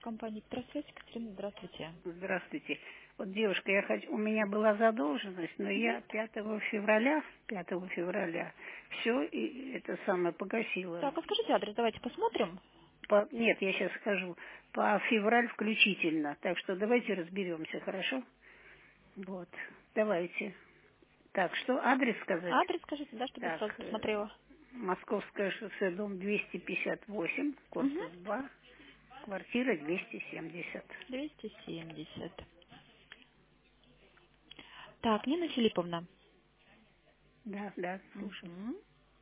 Компания «Электросвязь». Екатерина, здравствуйте. Здравствуйте. Вот, девушка, у меня была задолженность, но я 5 февраля все это самое погасила. Так, а скажите адрес, давайте посмотрим. Нет, я сейчас скажу, по февраль включительно. Так что давайте разберемся, хорошо? Вот, давайте. Так, что адрес сказать? Адрес скажите, да, чтобы я сразу Так, посмотрела. Московское шоссе, дом 258, Угу. корпус 2, квартира 270. 270. Так, Нина Филипповна. Да, да, слушаю. Угу.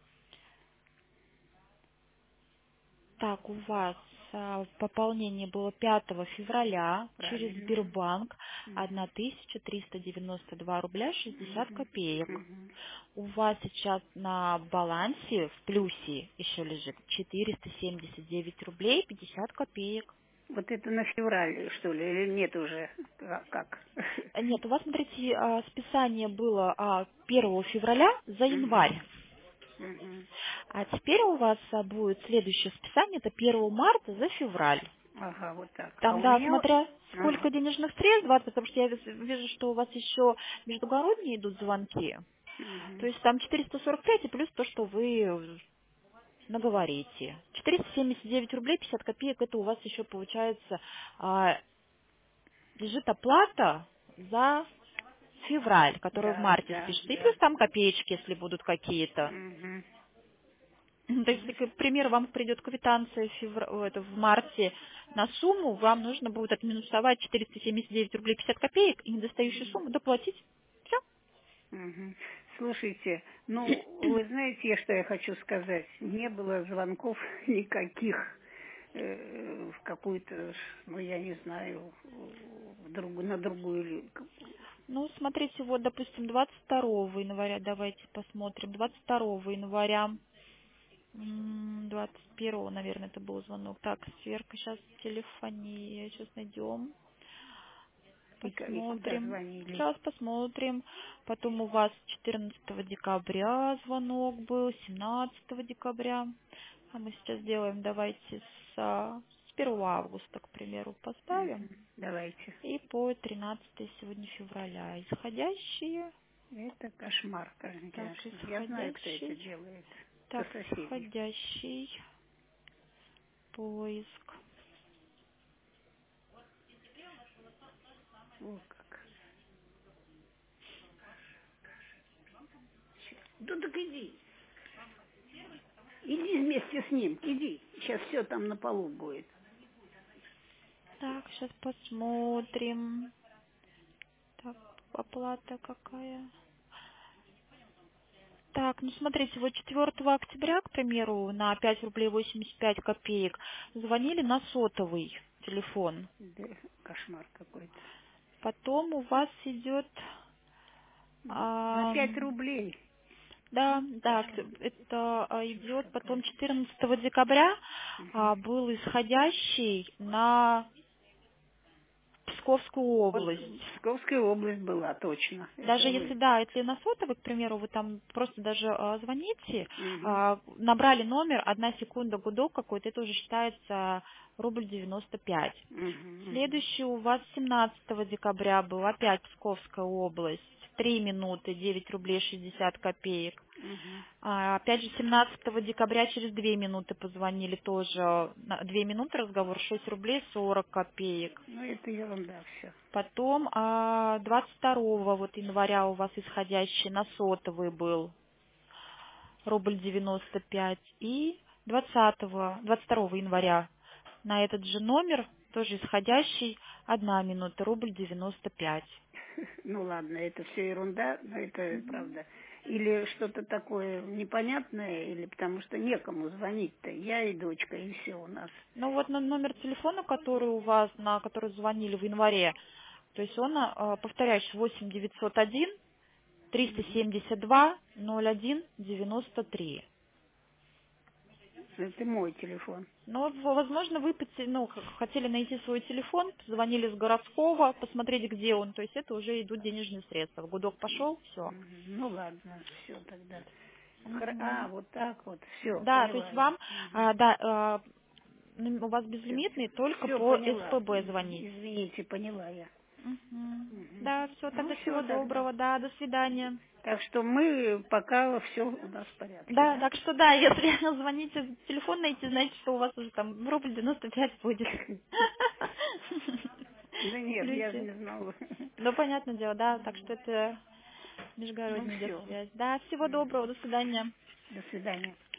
Так, у вас пополнение было 5 февраля через Правильно. Сбербанк Мгм. 1392 рубля 60 Мгм. копеек. Мгм. У вас сейчас на балансе в плюсе еще лежит 479 рублей 50 копеек. Вот это на февраль, что ли, или нет уже? Как? Нет, у вас, смотрите, списание было 1 февраля за Мгм. январь. Мгм. А теперь у вас будет следующее списание, это 1 марта за февраль. Ага, вот так. А Там, у да, меня... смотря Ага. сколько денежных средств, 20, потому что я вижу, что у вас еще междугородние идут звонки. То Мгм. есть там 445 и плюс то, что вы наговорите. 479 рублей 50 копеек, это у вас еще получается лежит оплата за февраль, которая в Да, марте да, спишется. И да. плюс там копеечки, если будут какие-то. Мгм. То есть, если, к примеру, вам придет квитанция в марте на сумму, вам нужно будет отминусовать 479 рублей 50 копеек и недостающую сумму доплатить. Все. Мгм. Слушайте, ну, вы знаете, что я хочу сказать? Не было звонков никаких в какую-то, ну, я не знаю, на другую... Ну, смотрите, вот, допустим, 22 января, давайте посмотрим. 22 января, 21, наверное, это был звонок. Так, сверка, сейчас телефония, сейчас найдем. И куда Посмотрим. звонили? Сейчас посмотрим. Потом у вас 14 декабря звонок был, 17 декабря. А мы сейчас сделаем, давайте с 1 августа, к примеру, поставим. Мгм. Давайте. И по 13 сегодня февраля. Исходящие. Это кошмар, Так, конечно. Я знаю, кто это исходящий. делает. Так, Это соседи. исходящий. Поиск. О, как. Да так иди. Иди вместе с ним. Иди. Сейчас все там на полу будет. Так, сейчас посмотрим. Так, оплата какая? Так, ну смотрите, вот 4 октября, к примеру, на 5 рублей 85 копеек звонили на сотовый телефон. Да, кошмар какой-то. Потом у вас идет, На 5 рублей. да, да, Кошмар. это Чушь идет потом какая-то. 14 декабря Мгм. был исходящий на Псковскую Вот область. Псковская область была, точно. Даже Это если, вы. да, если на сотовый, к примеру, вы там просто даже звоните, Мгм. набрали номер, 1 секунда, гудок какой-то, это уже считается рубль 95. Мгм. Мгм. Следующий у вас 17 декабря был, опять Псковская область, 3 минуты, 9 рублей 60 копеек. Мгм. Опять же, 17 декабря через 2 минуты позвонили тоже, 2 минуты разговор, 6 рублей 40 копеек. Ну, это ерунда все. Потом 22 вот января у вас исходящий на сотовый был рубль 95. И 22 января на этот же номер, тоже исходящий, 1 минута, рубль 95. Ну ладно, это все ерунда, но это правда. Или что-то такое непонятное, или потому что некому звонить-то. Я и дочка, и все у нас. Ну вот на номер телефона, который у вас, на который звонили в январе, то есть он, повторяющий, 8 901 372 01 93. Это мой телефон. Ну, возможно, вы хотели найти свой телефон, позвонили с городского, посмотреть, где он. То есть это уже идут денежные средства. Гудок пошел, все. Мгм. Ну ладно, все тогда. Вот так вот, все, Да, то есть поняла я. вам, Мгм. да, у вас безлимитный, только Все по поняла. СПБ звонить. Извините, поняла я. Мгм. Мгм. Да, все, Ну, тогда все всего тогда. доброго, да, до свидания. Так что мы пока все у нас в порядке, Да, да? так что да, если звоните, телефон найти, знаете, что у вас уже там рубль 95 будет. Да нет, я же Плюсе. не знала. Ну, понятное дело, да, так что это Ну междугородняя идет все. связь. Да, всего доброго, до свидания. До свидания.